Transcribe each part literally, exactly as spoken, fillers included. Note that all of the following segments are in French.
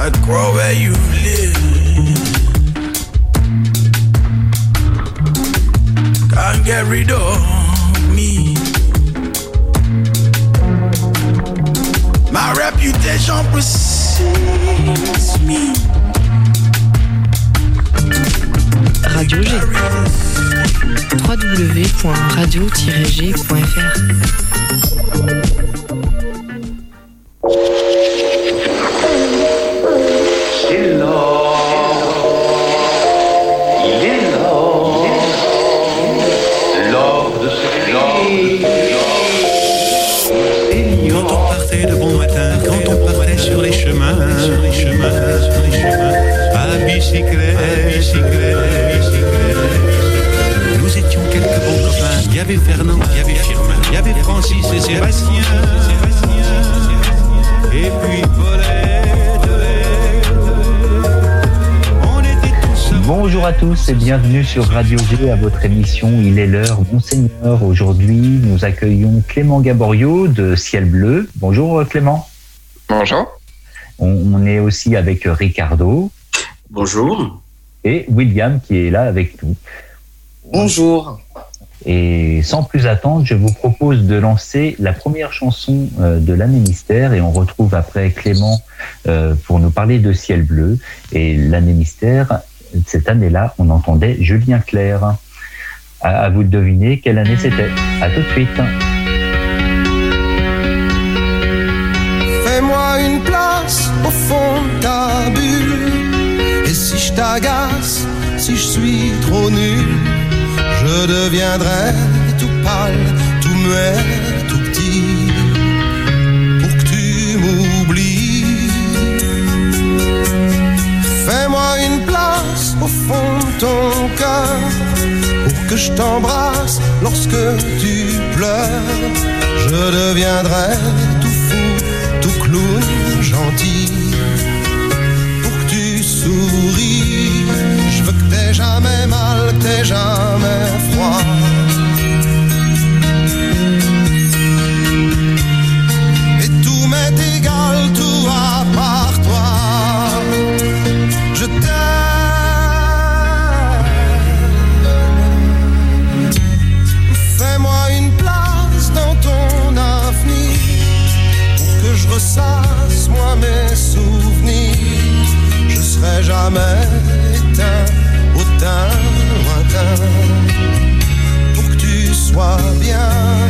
I'd grow where you live. Can't get rid of me. My reputation precedes me. Radio G. w w w point radio tiret g point f r. C'est l'or, il est l'or, l'or de ce cri. Quand on partait de bon matin, quand on partait sur les chemins, sur les chemins, sur les chemins, à bicyclette, à bicyclette, à bicyclette. Nous étions quelques bons copains. Il y avait Fernand, il y avait Firmin, il y avait Francis et Sébastien, Sébastien, et puis Paulette. On était tous. Bonjour à tous et bienvenue sur Radio G à votre émission Il est l'heure, Monseigneur. Aujourd'hui, nous accueillons Clément Gaborio de Ciel Bleu. Bonjour Clément. Bonjour. On, on est aussi avec Ricardo. Bonjour. Et William qui est là avec nous. Bonjour. Et sans plus attendre, je vous propose de lancer la première chanson de l'année mystère et on retrouve après Clément pour nous parler de Ciel Bleu. Et l'année mystère, cette année-là, on entendait Julien Clerc. À, à vous de deviner quelle année c'était. À tout de suite. Fais-moi une place au fond de ta bulle. Et si je t'agace, si je suis trop nul, je deviendrai tout pâle, tout muet, tout petit, pour que tu m'oublies. Fais-moi une place au fond de ton cœur, pour que je t'embrasse lorsque tu pleures. Je deviendrai tout fou, tout clown, gentil, pour que tu souris. Je veux que t'aies jamais mal, que t'aies jamais froid. Et tout m'est égal, tout à part toi. Je t'aime. Fais-moi une place dans ton avenir, pour que je ressasse moi mes souvenirs. Je serai jamais éteint au teint lointain, pour que tu sois bien.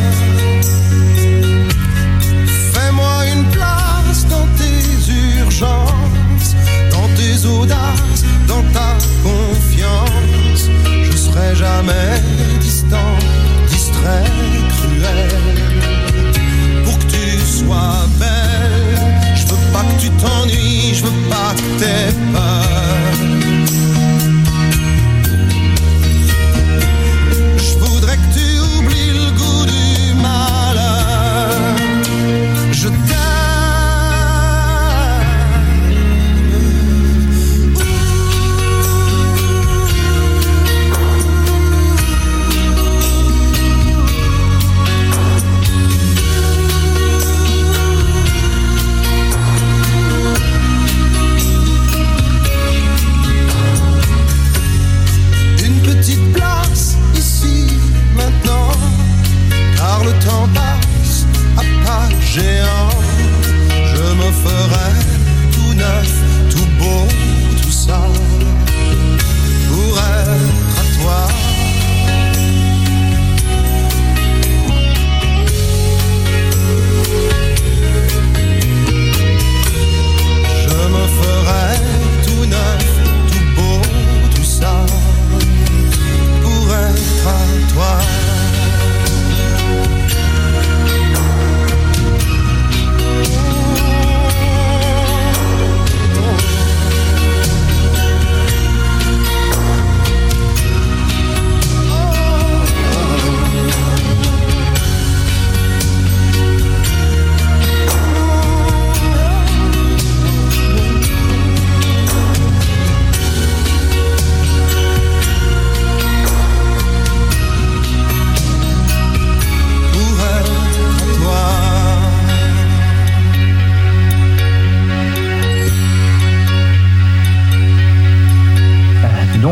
Fais-moi une place dans tes urgences, dans tes audaces, dans ta confiance. Je serai jamais distant, distrait, cruel, pour que tu sois belle. Je veux pas que tu t'ennuies, je veux pas que t'aies peur. Je voudrais que tu oublies le goût du malheur. Je t'aime.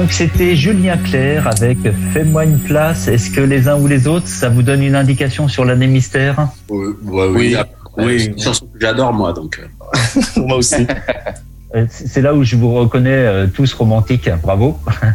donc c'était Julien Clerc avec Fais-moi une place. Est-ce que les uns ou les autres, ça vous donne une indication sur l'année mystère? Oui, ouais, oui, oui. oui. C'est une chanson que j'adore moi, donc. Moi aussi. C'est là où je vous reconnais euh, tous romantiques. Bravo.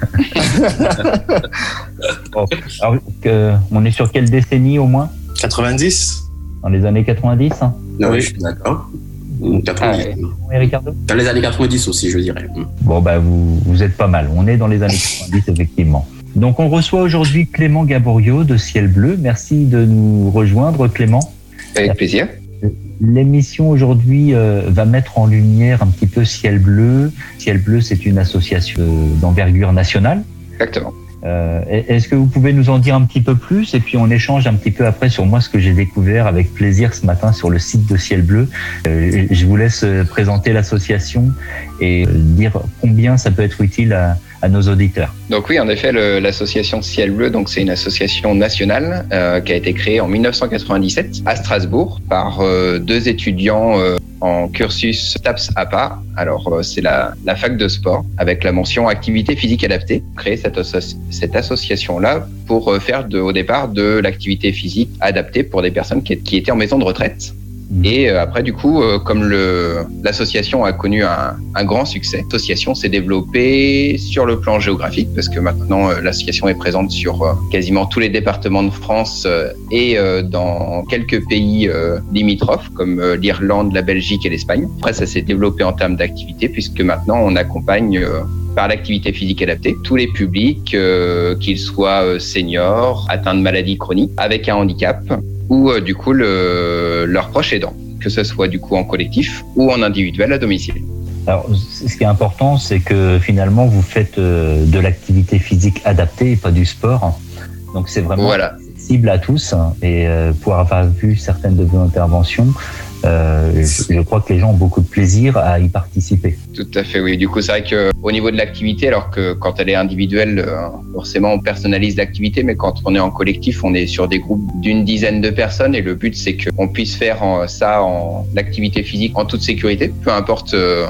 Bon, alors, que, on est sur quelle décennie au moins? quatre-vingt-dix. Dans les années quatre-vingt-dix, hein? Non, oui, je suis d'accord. quatre-vingt-dix. Ah, et Ricardo? Dans les années quatre-vingt-dix aussi, je dirais. Bon, bah, vous, vous êtes pas mal. On est dans les années quatre-vingt-dix, effectivement. Donc, on reçoit aujourd'hui Clément Gaborio de Ciel Bleu. Merci de nous rejoindre, Clément. Avec plaisir. L'émission aujourd'hui euh, va mettre en lumière un petit peu Ciel Bleu. Ciel Bleu, c'est une association d'envergure nationale. Exactement. Euh, est-ce que vous pouvez nous en dire un petit peu plus et puis on échange un petit peu après sur moi ce que j'ai découvert avec plaisir ce matin sur le site de Ciel Bleu. Euh, je vous laisse présenter l'association et dire combien ça peut être utile à, à nos auditeurs. Donc oui, en effet, le, l'association Ciel Bleu, donc c'est une association nationale euh, qui a été créée en dix-neuf cent quatre-vingt-dix-sept à Strasbourg par euh, deux étudiants euh, en cursus STAPS A P A. Alors euh, c'est la, la fac de sport avec la mention activité physique adaptée. Créer cette, asso- cette association-là pour euh, faire de, au départ de l'activité physique adaptée pour des personnes qui, qui étaient en maison de retraite. Et euh, après, du coup, euh, comme le, l'association a connu un, un grand succès, l'association s'est développée sur le plan géographique parce que maintenant, euh, l'association est présente sur euh, quasiment tous les départements de France euh, et euh, dans quelques pays euh, limitrophes comme euh, l'Irlande, la Belgique et l'Espagne. Après, ça s'est développé en termes d'activité puisque maintenant, on accompagne euh, par l'activité physique adaptée tous les publics, euh, qu'ils soient euh, seniors, atteints de maladies chroniques, avec un handicap, ou euh, du coup le, leurs proches aidants, que ce soit du coup en collectif ou en individuel à domicile. Alors, ce qui est important, c'est que finalement, vous faites euh, de l'activité physique adaptée et pas du sport. Donc, c'est vraiment voilà. cible à tous. Et euh, pour avoir vu certaines de vos interventions, euh, je, je crois que les gens ont beaucoup de plaisir à y participer. Tout à fait, oui. Du coup, c'est vrai qu'au niveau de l'activité, alors que quand elle est individuelle, euh, forcément, on personnalise l'activité, mais quand on est en collectif, on est sur des groupes d'une dizaine de personnes et le but, c'est qu'on puisse faire en, ça en l'activité physique en toute sécurité, peu importe euh,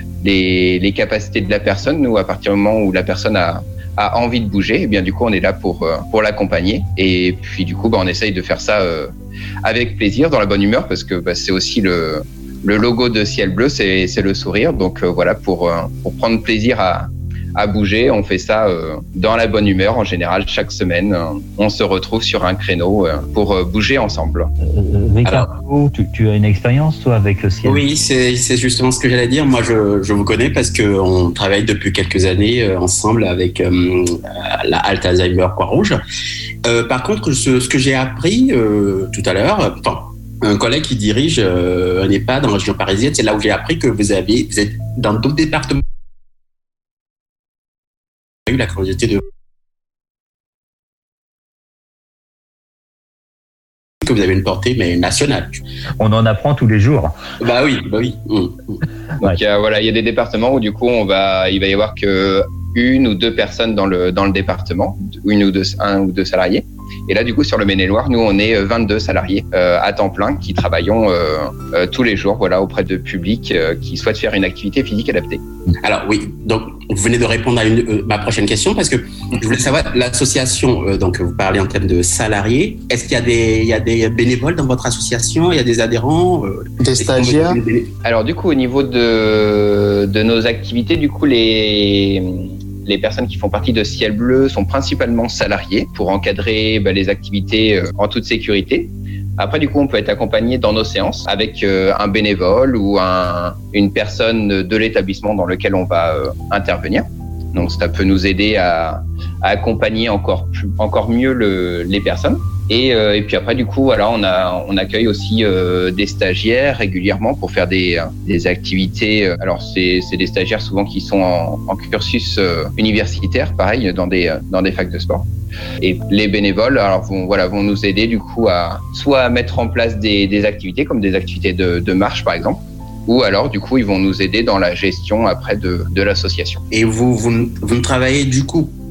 les, les capacités de la personne. Nous, à partir du moment où la personne a a envie de bouger, et bien du coup on est là pour euh, pour l'accompagner et puis du coup bah, on essaye de faire ça euh, avec plaisir, dans la bonne humeur, parce que bah, c'est aussi le le logo de Ciel Bleu, c'est c'est le sourire. Donc euh, voilà, pour euh, pour prendre plaisir à à bouger, on fait ça euh, dans la bonne humeur. En général, chaque semaine, euh, on se retrouve sur un créneau euh, pour euh, bouger ensemble. Euh, Ricardo, tu, tu as une expérience toi avec le Ciel? Oui, c'est, c'est justement ce que j'allais dire. Moi, je, je vous connais parce qu'on travaille depuis quelques années euh, ensemble avec euh, la Halte Alzheimer Croix-Rouge. Euh, par contre, ce, ce que j'ai appris euh, tout à l'heure, enfin, un collègue qui dirige euh, un EHPAD dans la région parisienne, c'est là où j'ai appris que vous, avez, vous êtes dans d'autres départements. Eu la curiosité de que vous avez une portée mais nationale. On en apprend tous les jours. Bah oui, bah oui. Mmh. Donc ouais. euh, voilà, il y a des départements où du coup on va, il va y avoir que une ou deux personnes dans le dans le département, une ou deux, un ou deux salariés. Et là, du coup, sur le Maine-et-Loire, nous, on est vingt-deux salariés euh, à temps plein qui travaillons euh, euh, tous les jours, voilà, auprès de publics euh, qui souhaitent faire une activité physique adaptée. Alors oui, donc vous venez de répondre à une, euh, ma prochaine question parce que je voulais savoir l'association. Euh, donc vous parlez en termes de salariés. Est-ce qu'il y a des, il y a des bénévoles dans votre association? Il y a des adhérents, euh, des stagiaires? Alors du coup, au niveau de de nos activités, du coup les Les personnes qui font partie de Ciel Bleu sont principalement salariées pour encadrer bah, les activités euh, en toute sécurité. Après, du coup, on peut être accompagné dans nos séances avec euh, un bénévole ou un, une personne de l'établissement dans lequel on va euh, intervenir. Donc, ça peut nous aider à, à accompagner encore plus, encore mieux le, les personnes. Et, euh, et puis après, du coup, voilà, on a, on accueille aussi euh, des stagiaires régulièrement pour faire des, des activités. Alors, c'est, c'est des stagiaires souvent qui sont en, en cursus euh, universitaire, pareil, dans des, dans des facs de sport. Et les bénévoles, alors vont, voilà, vont nous aider du coup à soit à mettre en place des, des activités comme des activités de, de marche, par exemple. Ou alors, du coup, ils vont nous aider dans la gestion après de, de l'association. Et vous, vous, vous ne travaillez du coup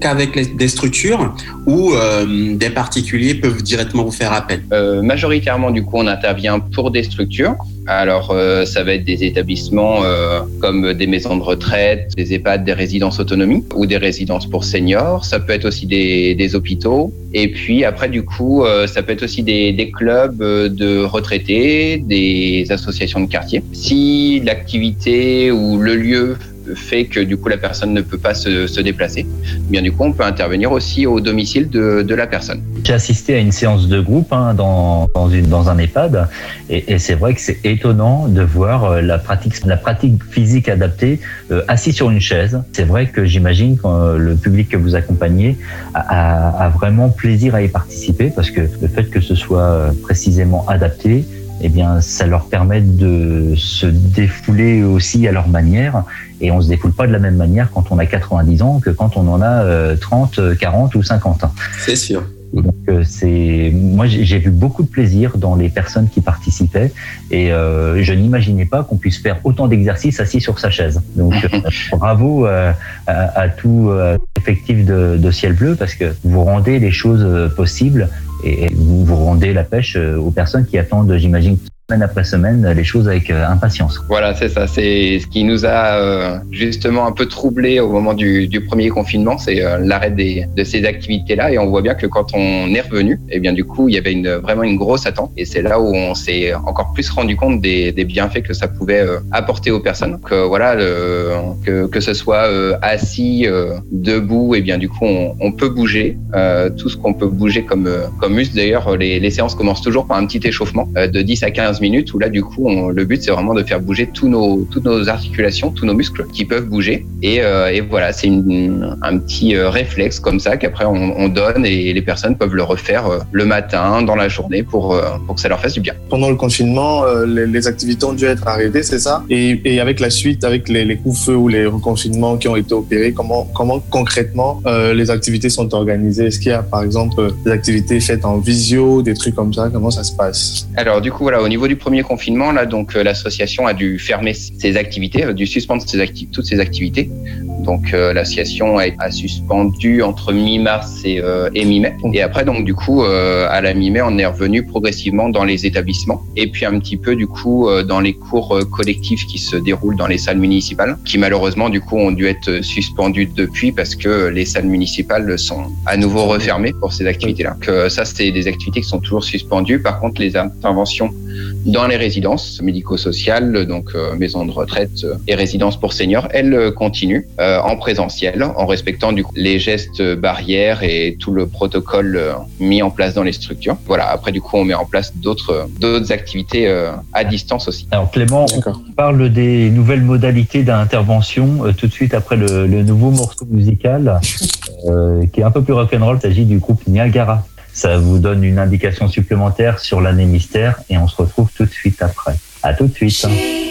qu'avec les, des structures ou euh, des particuliers peuvent directement vous faire appel? euh, Majoritairement, du coup, on intervient pour des structures. Alors, euh, ça va être des établissements euh, comme des maisons de retraite, des EHPAD, des résidences autonomie ou des résidences pour seniors. Ça peut être aussi des, des hôpitaux. Et puis après, du coup, euh, ça peut être aussi des, des clubs de retraités, des associations de quartier. Si l'activité ou le lieu fait que du coup la personne ne peut pas se, se déplacer, bien du coup on peut intervenir aussi au domicile de, de la personne. J'ai assisté à une séance de groupe hein, dans, dans, une, dans un EHPAD et, et c'est vrai que c'est étonnant de voir la pratique, la pratique physique adaptée euh, assis sur une chaise. C'est vrai que j'imagine que euh, le public que vous accompagnez a, a, a vraiment plaisir à y participer parce que le fait que ce soit précisément adapté, eh bien, ça leur permet de se défouler aussi à leur manière. Et on se défoule pas de la même manière quand on a quatre-vingt-dix ans que quand on en a trente, quarante ou cinquante ans. C'est sûr. Donc c'est moi j'ai vu beaucoup de plaisir dans les personnes qui participaient et euh, je n'imaginais pas qu'on puisse faire autant d'exercices assis sur sa chaise. Donc euh, bravo euh, à, à tout euh, effectif de, de Ciel Bleu parce que vous rendez les choses possibles et vous vous rendez la pêche aux personnes qui attendent, j'imagine, semaine après semaine, les choses avec euh, impatience. Voilà, c'est ça. C'est ce qui nous a euh, justement un peu troublé au moment du, du premier confinement, c'est euh, l'arrêt des, de ces activités-là. Et on voit bien que quand on est revenu, eh bien du coup, il y avait une, vraiment une grosse attente. Et c'est là où on s'est encore plus rendu compte des, des bienfaits que ça pouvait euh, apporter aux personnes. Donc euh, voilà, le, que, que ce soit euh, assis, euh, debout, et eh bien du coup, on, on peut bouger euh, tout ce qu'on peut bouger comme euh, comme muscle. D'ailleurs, les, les séances commencent toujours par un petit échauffement euh, de dix à quinze minutes où là du coup on, le but c'est vraiment de faire bouger tous nos toutes nos articulations, tous nos muscles qui peuvent bouger et, euh, et voilà c'est une, un petit euh, réflexe comme ça qu'après on, on donne et les personnes peuvent le refaire euh, le matin, dans la journée pour euh, pour que ça leur fasse du bien. Pendant le confinement, euh, les, les activités ont dû être arrêtées, c'est ça? Et, et avec la suite, avec les, les coups-feux ou les reconfinements qui ont été opérés, comment comment concrètement euh, les activités sont organisées? Est-ce qu'il y a par exemple des activités faites en visio, des trucs comme ça? Comment ça se passe? Alors du coup voilà, au niveau du premier confinement, là, donc, euh, l'association a dû fermer ses activités, a dû suspendre ses acti- toutes ses activités. Donc, euh, l'association a, a suspendu entre mi-mars et, euh, et mi-mai. Et après, donc, du coup, euh, à la mi-mai, on est revenu progressivement dans les établissements. Et puis, un petit peu, du coup, euh, dans les cours euh, collectifs qui se déroulent dans les salles municipales, qui malheureusement, du coup, ont dû être suspendus depuis parce que les salles municipales sont à nouveau refermées pour ces activités-là. Donc, euh, ça, c'est des activités qui sont toujours suspendues. Par contre, les interventions dans les résidences médico-sociales, donc euh, maisons de retraite euh, et résidences pour seniors, elles euh, continuent euh, en présentiel, en respectant du coup les gestes barrières et tout le protocole euh, mis en place dans les structures. Voilà. Après, du coup, on met en place d'autres euh, d'autres activités euh, à distance aussi. Alors Clément, D'accord. on parle des nouvelles modalités d'intervention euh, tout de suite après le, le nouveau morceau musical euh, qui est un peu plus rock'n'roll. Il s'agit du groupe Niagara. Ça vous donne une indication supplémentaire sur l'année mystère et on se retrouve tout de suite après. À tout de suite.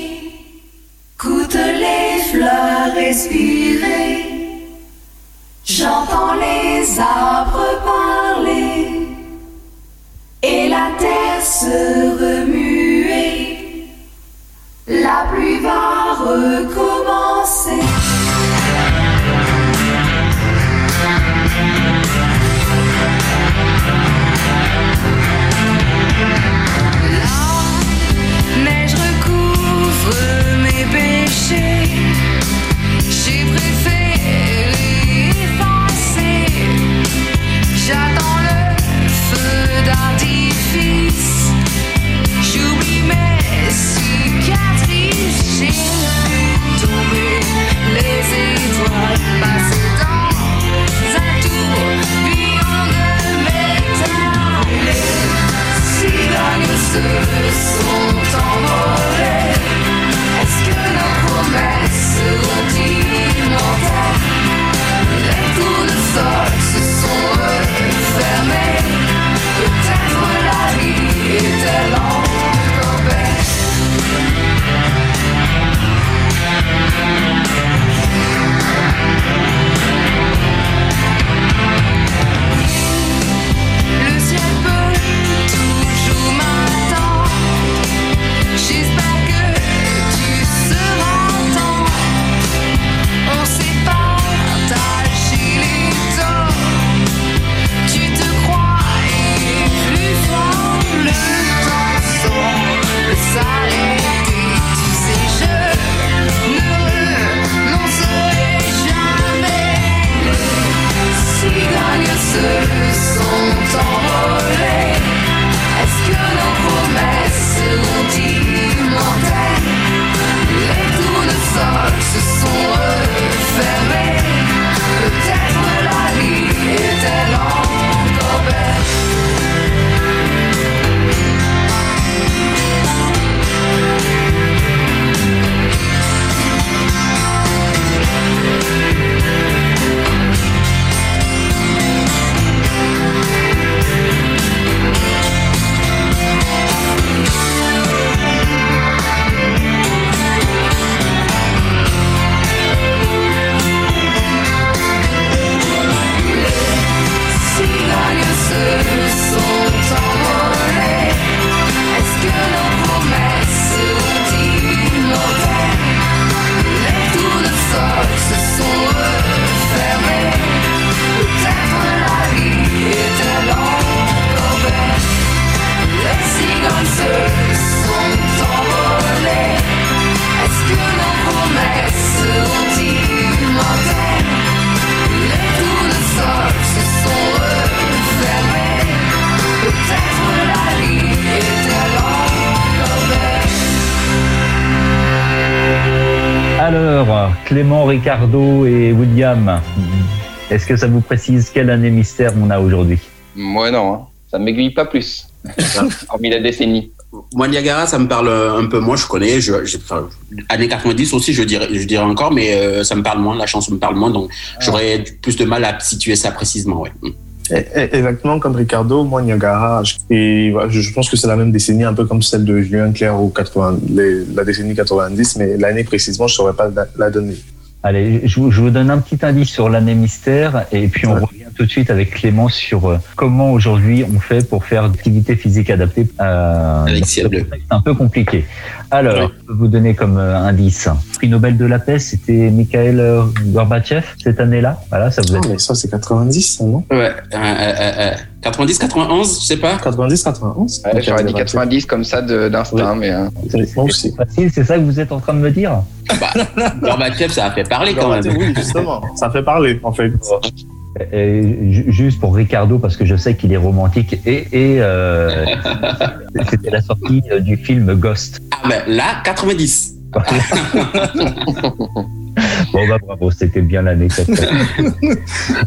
J'écoute les fleurs respirer, j'entends les arbres parler et la terre se remuer. La pluie va recommencer. J'ai préféré effacer. J'attends le feu d'artifice. J'oublie mes cicatrices. J'ai vu tomber Alors, Clément, Ricardo et William, est-ce que ça vous précise quelle année mystère on a aujourd'hui? Moi non, hein. Ça ne m'aiguille pas plus, hormis la décennie. Moi, Niagara, ça me parle un peu moins, je connais. Je, j'ai, enfin, années quatre-vingt-dix aussi, je dirais, je dirais encore, mais euh, ça me parle moins, la chanson me parle moins, donc ah. j'aurais plus de mal à situer ça précisément. Ouais. Exactement comme Ricardo, moi, Niagara, et je pense que c'est la même décennie, un peu comme celle de Julien Clerc ou quatre-vingts, les, la décennie quatre-vingt-dix, mais l'année précisément, je ne saurais pas la, la donner. Allez, je vous, je vous donne un petit indice sur l'année mystère et puis on ouais. revient tout de suite avec Clément sur euh, comment aujourd'hui on fait pour faire d'activité physique adaptée à avec ciel bleu. C'est un peu compliqué. Alors, ouais. je peux vous donner comme euh, indice. Prix Nobel de la paix, c'était Mikhail euh, Gorbatchev cette année-là. Voilà, ça vous a... oh, mais ça c'est quatre-vingt-dix, ça, non? Ouais. Euh, euh, euh, quatre-vingt-dix, quatre-vingt-onze, je sais pas. quatre-vingt-dix, quatre-vingt-onze. Ouais, j'aurais dit quatre-vingt-dix comme ça de, d'instinct, oui. mais. Euh... C'est facile, c'est ça que vous êtes en train de me dire? Bah, Gorbatchev, ça a fait parler quand même. Oui, justement, ça fait parler en fait. Et juste pour Ricardo, parce que je sais qu'il est romantique, et, et euh, c'était la sortie du film Ghost. Ah ben là, quatre-vingt-dix. Bon bah bravo, c'était bien l'année quatre-vingt-dix.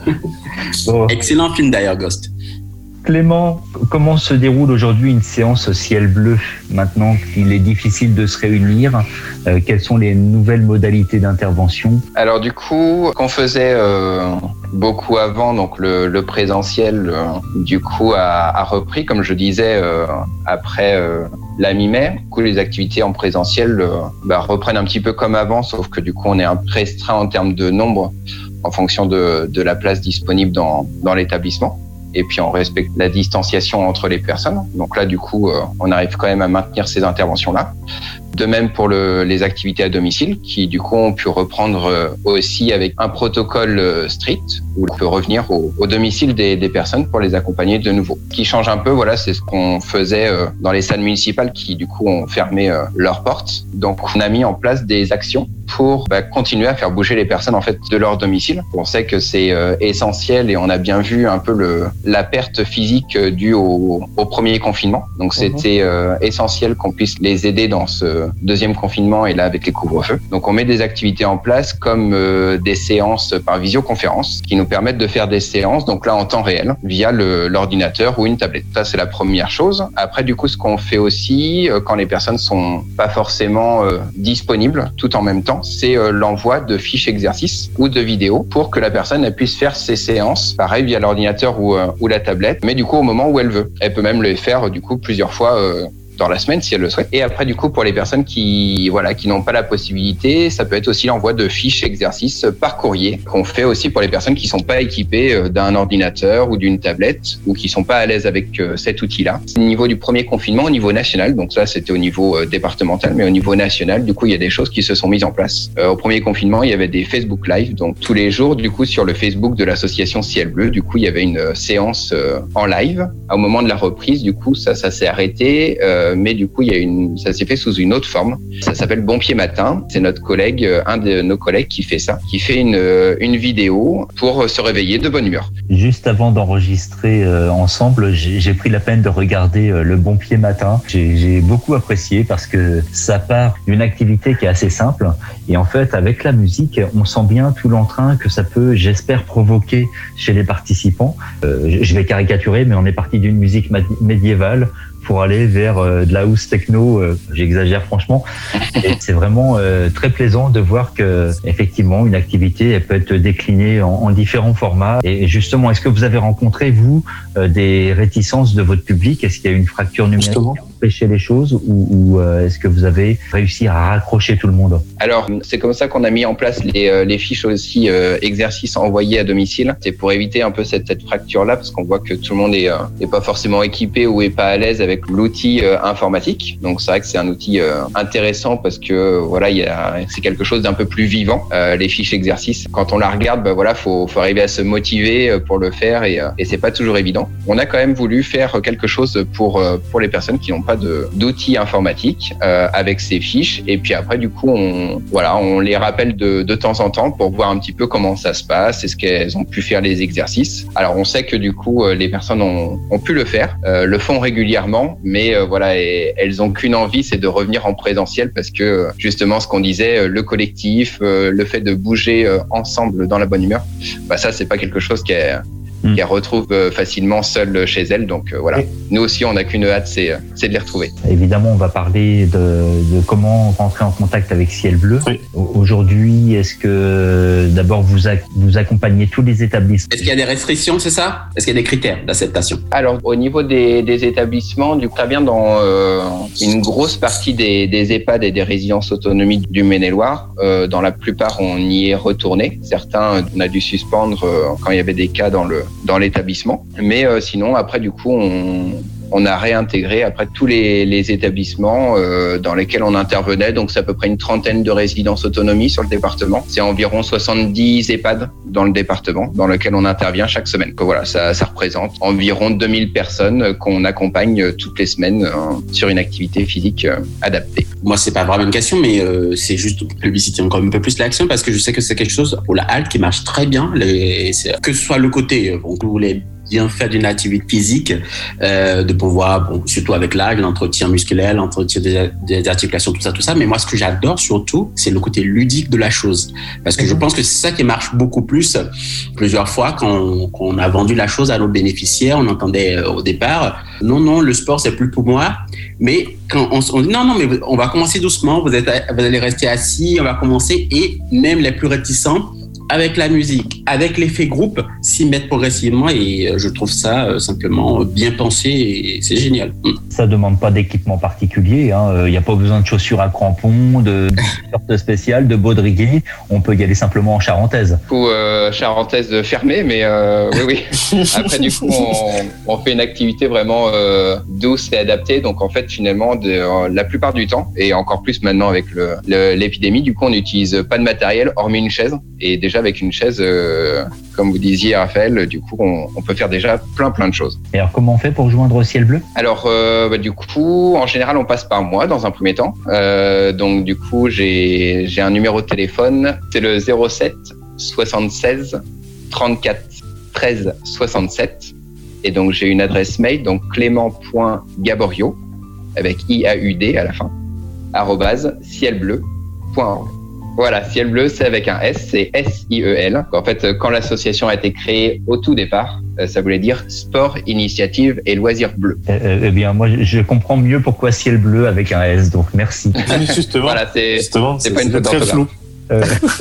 Bon. Excellent film d'ailleurs, Ghost. Clément, comment se déroule aujourd'hui une séance ciel bleu maintenant qu'il est difficile de se réunir? euh, Quelles sont les nouvelles modalités d'intervention? Alors du coup, qu'on faisait euh, beaucoup avant, donc le, le présentiel, euh, du coup a, a repris, comme je disais, euh, après euh, la mi-mai. Du coup, les activités en présentiel euh, bah, reprennent un petit peu comme avant, sauf que du coup, on est un peu restreint en termes de nombre en fonction de, de la place disponible dans, dans l'établissement. Et puis on respecte la distanciation entre les personnes. Donc là, du coup, euh, on arrive quand même à maintenir ces interventions-là. De même pour le, les activités à domicile, qui du coup ont pu reprendre euh, aussi avec un protocole euh, strict, où on peut revenir au, au domicile des, des personnes pour les accompagner de nouveau. Ce qui change un peu, voilà, c'est ce qu'on faisait euh, dans les salles municipales qui du coup ont fermé euh, leurs portes. Donc on a mis en place des actions pour bah, continuer à faire bouger les personnes en fait de leur domicile. On sait que c'est euh, essentiel et on a bien vu un peu le, la perte physique euh, due au, au premier confinement. Donc c'était euh, essentiel qu'on puisse les aider dans ce deuxième confinement et là avec les couvre-feux. Donc on met des activités en place comme euh, des séances par visioconférence qui nous permettent de faire des séances, donc là en temps réel, via le, l'ordinateur ou une tablette. Ça c'est la première chose. Après du coup ce qu'on fait aussi euh, quand les personnes sont pas forcément euh, disponibles tout en même temps, c'est euh, l'envoi de fiches exercices ou de vidéos pour que la personne elle puisse faire ses séances, pareil via l'ordinateur ou, euh, ou la tablette, mais du coup au moment où elle veut. Elle peut même les faire du coup plusieurs fois euh, dans la semaine si elle le souhaite. Et après du coup pour les personnes qui voilà qui n'ont pas la possibilité, ça peut être aussi l'envoi de fiches exercices par courrier qu'on fait aussi pour les personnes qui sont pas équipées d'un ordinateur ou d'une tablette ou qui sont pas à l'aise avec cet outil-là. Au niveau du premier confinement, au niveau national, donc ça c'était au niveau départemental, mais au niveau national, du coup il y a des choses qui se sont mises en place. Euh, au premier confinement, il y avait des Facebook Live, donc tous les jours du coup sur le Facebook de l'association Ciel Bleu, du coup il y avait une séance euh, en live. Au moment de la reprise, du coup ça ça s'est arrêté. Euh, mais du coup, il y a une, ça s'est fait sous une autre forme. Ça s'appelle Bon Pied Matin. C'est notre collègue, un de nos collègues qui fait ça, qui fait une, une vidéo pour se réveiller de bonne humeur. Juste avant d'enregistrer euh, ensemble, j'ai, j'ai pris la peine de regarder euh, le Bon Pied Matin. J'ai, j'ai beaucoup apprécié parce que ça part d'une activité qui est assez simple. Et en fait, avec la musique, on sent bien tout l'entrain que ça peut, j'espère, provoquer chez les participants. Euh, je vais caricaturer, mais on est parti d'une musique médiévale pour aller vers euh, de la house techno, euh, j'exagère franchement. Et c'est vraiment euh, très plaisant de voir que effectivement une activité elle peut être déclinée en, en différents formats. Et justement, est-ce que vous avez rencontré vous euh, des réticences de votre public? Est-ce qu'il y a une fracture numérique justement qui a empêché les choses ou, ou euh, est-ce que vous avez réussi à raccrocher tout le monde? Alors c'est comme ça qu'on a mis en place les, euh, les fiches aussi euh, exercices envoyés à domicile. C'est pour éviter un peu cette, cette fracture-là parce qu'on voit que tout le monde est, euh, est pas forcément équipé ou est pas à l'aise avec l'outil euh, informatique. Donc c'est vrai que c'est un outil euh, intéressant parce que euh, voilà, il y a c'est quelque chose d'un peu plus vivant. Euh, les fiches exercices, quand on la regarde, bah voilà, faut faut arriver à se motiver pour le faire et euh, et c'est pas toujours évident. On a quand même voulu faire quelque chose pour euh, pour les personnes qui n'ont pas de, d'outils informatiques euh, avec ces fiches. Et puis après, du coup, on, voilà, on les rappelle de, de temps en temps pour voir un petit peu comment ça se passe, est-ce qu'elles ont pu faire les exercices. Alors, on sait que du coup, les personnes ont, ont pu le faire, euh, le font régulièrement, mais euh, voilà, et, elles ont qu'une envie, c'est de revenir en présentiel parce que justement, ce qu'on disait, le collectif, euh, le fait de bouger euh, ensemble dans la bonne humeur, bah ça, c'est pas quelque chose qui est Mmh. qu'elle retrouve facilement seule chez elle. Donc euh, voilà, oui. Nous aussi, on n'a qu'une hâte, c'est, c'est de les retrouver. Évidemment, on va parler de, de comment rentrer en contact avec Ciel Bleu. Oui. Aujourd'hui, est-ce que d'abord vous, a, vous accompagnez tous les établissements? Est-ce qu'il y a des restrictions, c'est ça? Est-ce qu'il y a des critères d'acceptation? Alors, au niveau des, des établissements, du coup, ça vient dans euh, une grosse partie des, des EHPAD et des résidences autonomie du Maine-et-Loire. Euh, dans la plupart, on y est retourné. Certains, on a dû suspendre euh, quand il y avait des cas dans le dans l'établissement. Mais euh, sinon, après, du coup, on, on a réintégré après tous les, les établissements euh, dans lesquels on intervenait. Donc, c'est à peu près une trentaine de résidences autonomie sur le département. C'est environ soixante-dix EHPAD dans le département dans lequel on intervient chaque semaine. Donc, voilà, ça, ça représente environ deux mille personnes qu'on accompagne toutes les semaines euh, sur une activité physique euh, adaptée. Moi, c'est pas vraiment une question, mais euh, c'est juste publiciter encore un peu plus l'action parce que je sais que c'est quelque chose pour la halte qui marche très bien. Les, c'est, que ce soit le côté, bon, vous voulez bien faire d'une activité physique, euh, de pouvoir, bon, surtout avec l'âge, l'entretien musculaire, l'entretien des, des articulations, tout ça, tout ça. Mais moi, ce que j'adore surtout, c'est le côté ludique de la chose. Parce que mmh. je pense que c'est ça qui marche beaucoup plus. Plusieurs fois, quand on, quand on a vendu la chose à nos bénéficiaires, on entendait euh, au départ, non, non, le sport, c'est plus pour moi. Mais quand on, on dit, non, non, mais on va commencer doucement, vous, êtes, vous allez rester assis, on va commencer. Et même les plus réticents, avec la musique, avec l'effet groupe, s'y mettre progressivement et je trouve ça euh, simplement bien pensé et c'est génial. Ça demande pas d'équipement particulier, hein. Il n'y a pas besoin de chaussures à crampons, de t-shirt spécial, de baudrier. On peut y aller simplement en charentaise. Du coup, euh, charentaise fermée, mais euh, oui, oui. Après, du coup, on, on fait une activité vraiment euh, douce et adaptée. Donc, en fait, finalement, de, euh, la plupart du temps, et encore plus maintenant avec le, le, l'épidémie, du coup, on n'utilise pas de matériel hormis une chaise. Et déjà, avec une chaise, euh, comme vous disiez, Raphaël, du coup, on, on peut faire déjà plein, plein de choses. Et alors, comment on fait pour joindre Ciel Bleu? Alors, euh, bah, du coup, en général, on passe par moi dans un premier temps. Euh, donc, du coup, j'ai, j'ai un numéro de téléphone. C'est le zéro sept soixante-seize trente-quatre treize soixante-sept. Et donc, j'ai une adresse mail, donc clément point gaborio, avec I A U D à la fin, arrobase cielbleu point org. Voilà, Ciel Bleu, c'est avec un S, c'est S I E L. En fait, quand l'association a été créée au tout départ, ça voulait dire Sport, Initiative et Loisirs Bleus. Euh, eh bien, moi, je comprends mieux pourquoi Ciel Bleu avec un S, donc merci. Justement, voilà, c'est, justement, c'est, c'est pas une faute très flou. Euh,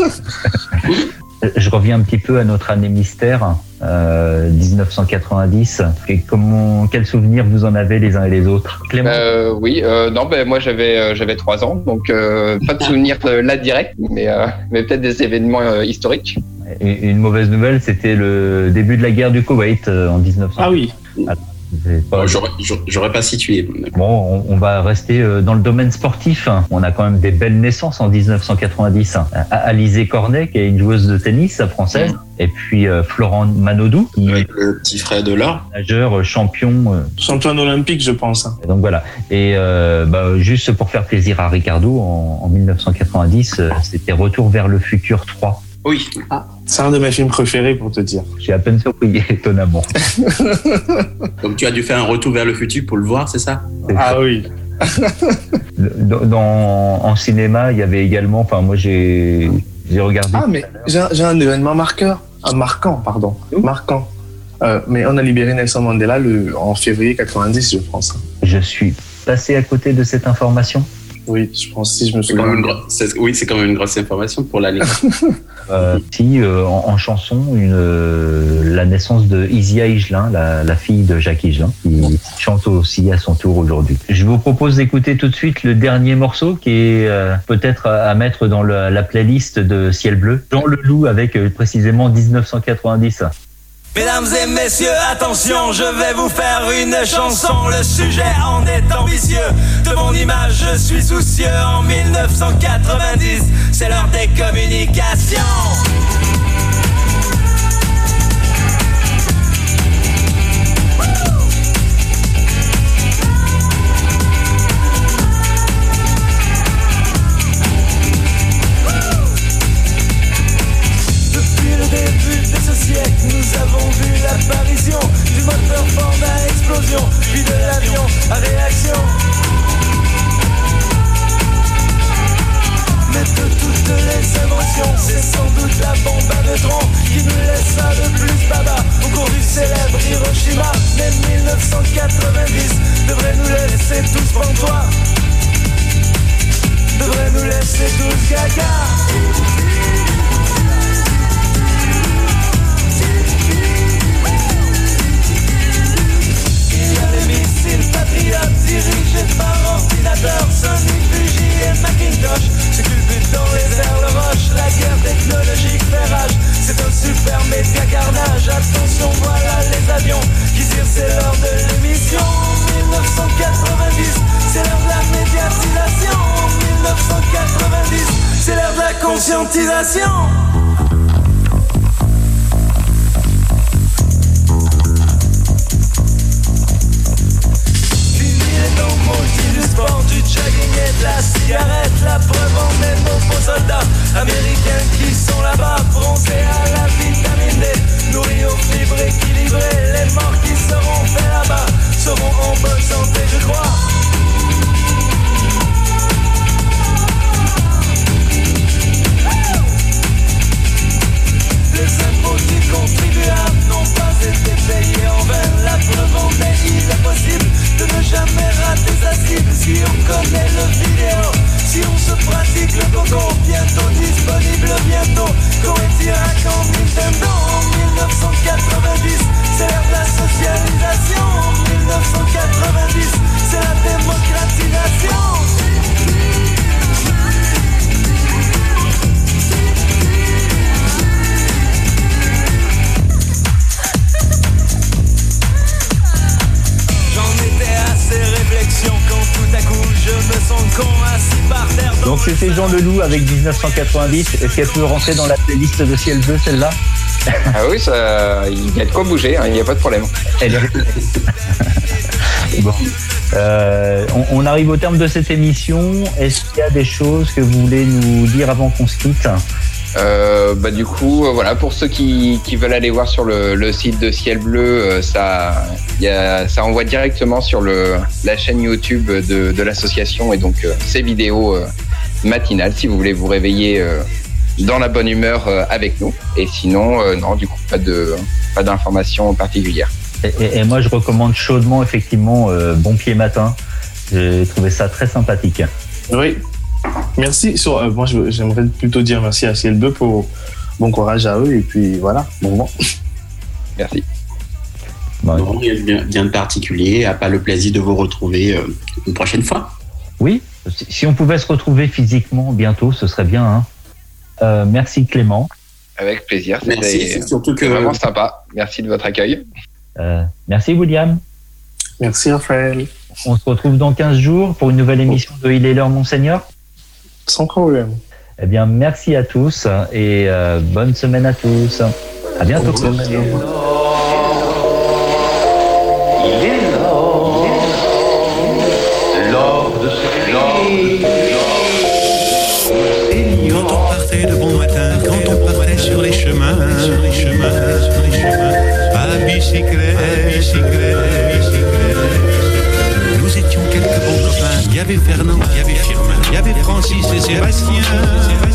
je reviens un petit peu à notre année mystère, euh, dix-neuf cent quatre-vingt-dix. Et comment, quels souvenirs vous en avez les uns et les autres? Clément? euh, Oui, euh, non, ben moi j'avais euh, j'avais trois ans, donc euh, pas de souvenirs euh, là direct, mais euh, mais peut-être des événements euh, historiques. Et une mauvaise nouvelle, c'était le début de la guerre du Koweït euh, en dix-neuf cent. Ah oui. Alors, Pas... J'aurais, j'aurais pas situé. Bon, on, on va rester dans le domaine sportif. On a quand même des belles naissances en dix-neuf cent quatre-vingt-dix. Alizé Cornet, qui est une joueuse de tennis française, mmh. et puis euh, Florent Manodou, qui est le petit frère de l'or, nageur, champion, euh... champion olympique, je pense. Et donc voilà. Et euh, bah, juste pour faire plaisir à Ricardo, en, en dix-neuf cent quatre-vingt-dix, euh, c'était Retour vers le futur trois. Oui. Ah, c'est un de mes films préférés, pour te dire. J'ai à peine surpris, étonnamment. Donc tu as dû faire un retour vers le futur pour le voir, c'est ça? C'est ah ça. Oui. dans, dans, en cinéma, il y avait également, enfin moi j'ai, j'ai regardé. Ah mais j'ai, j'ai un événement marqueur, un marquant, pardon, oui. marquant. Euh, mais on a libéré Nelson Mandela le, en février quatre-vingt-dix, je pense. Je suis passé à côté de cette information. Oui, je pense, si je me c'est souviens. Quand même une, c'est, oui, c'est quand même une grosse information pour l'année. euh, si, euh, en, en chanson, une, euh, la naissance de Isia Higelin, la, la fille de Jacques Higelin, qui chante aussi à son tour aujourd'hui. Je vous propose d'écouter tout de suite le dernier morceau qui est euh, peut-être à, à mettre dans le, la playlist de Ciel Bleu. Jean Leloup avec euh, précisément dix-neuf cent quatre-vingt-dix. Mesdames et messieurs, attention, je vais vous faire une chanson. Le sujet en est ambitieux. De mon image, je suis soucieux. En dix-neuf cent quatre-vingt-dix, c'est l'heure des communications. révolution, c'est sans doute la bombe à neutrons qui nous laissera le plus baba. Au cours du célèbre Hiroshima, mai dix-neuf cent quatre-vingt-dix devrait nous laisser tous pantois, devrait nous laisser tous gaga. Missiles patriotes dirigés par ordinateur, Sony, Fuji et Macintosh se culbutent dans les airs, le roche, la guerre technologique fait rage. C'est un super média carnage, attention voilà les avions qui tirent, c'est l'heure de l'émission. dix-neuf cent quatre-vingt-dix, c'est l'heure de la médiatisation. dix-neuf cent quatre-vingt-dix, c'est l'heure de la conscientisation. Du sport, du jogging et de la cigarette, la preuve en est nos beaux soldats américains qui sont là-bas, bronzés à la vitamine D, nourris aux fibres équilibrées. Les morts qui seront faits là-bas seront en bonne santé, je crois. Les impôts du contribuable n'ont pas été payés en vain. La preuve en est, il est possible de ne jamais rater sa cible. Si on connaît le vidéo, si on se pratique le coco, bientôt disponible, bientôt Koei Irak en Nintendo. dix-neuf cent quatre-vingt-dix, c'est l'ère de la socialisation. dix-neuf cent quatre-vingt-dix, c'est la démocratisation. Quand tout à coup je me sens con assis par terre. Donc c'était Jean Leloup avec dix-neuf cent quatre-vingt-dix. Est-ce qu'elle peut rentrer dans la playlist de Ciel Bleu, celle-là? Ah oui, ça, il y a de quoi bouger, hein, il n'y a pas de problème. Elle est... Bon. Euh, on, on arrive au terme de cette émission. Est-ce qu'il y a des choses que vous voulez nous dire avant qu'on se quitte? Euh, bah du coup, euh, voilà, pour ceux qui, qui veulent aller voir sur le, le site de Ciel Bleu, euh, ça, y a, ça envoie directement sur le, la chaîne YouTube de, de l'association et donc euh, ces vidéos euh, matinales si vous voulez vous réveiller euh, dans la bonne humeur euh, avec nous. Et sinon, euh, non, du coup, pas de, pas d'informations particulières. Et, et, et moi, je recommande chaudement effectivement euh, Bon Pied Matin. J'ai trouvé ça très sympathique. Oui. Merci. Sur, euh, moi, je, j'aimerais plutôt dire merci à Ciel Bleu pour bon courage à eux et puis voilà. Bon vent. Merci. Bon, bon, rien de particulier, à pas le plaisir de vous retrouver euh, une prochaine fois. Oui, si on pouvait se retrouver physiquement bientôt, ce serait bien. Hein. Euh, merci Clément. Avec plaisir. C'était, merci, c'est surtout que c'était vraiment sympa. Merci de votre accueil. Euh, merci William. Merci Raphaël. On se retrouve dans quinze jours pour une nouvelle émission de Il est l'heure, Monseigneur. Sans problème. Eh bien, merci à tous et euh, bonne semaine à tous. À bientôt. Il est l'or, l'or de ce Quand on partait de bon matin, quand on partait sur les chemins, sur les chemins, sur les chemins, à bicyclette, à bicyclette, bicyclette. Nous étions quelques bons copains. Il y avait Fernand, il y avait Firmin, il y avait Francis et Sébastien.